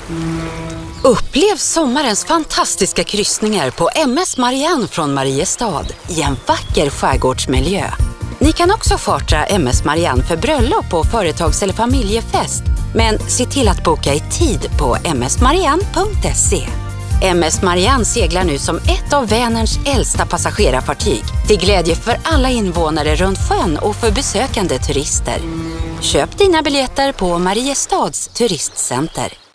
Upplev sommarens fantastiska kryssningar på MS Marianne från Mariestad i en vacker skärgårdsmiljö. Ni kan också chartra MS Marianne för bröllop och företags- eller familjefest. Men se till att boka i tid på msmarianne.se. MS Marianne seglar nu som ett av Vänerns äldsta passagerarfartyg till glädje för alla invånare runt sjön och för besökande turister. Köp dina biljetter på Mariestads turistcenter.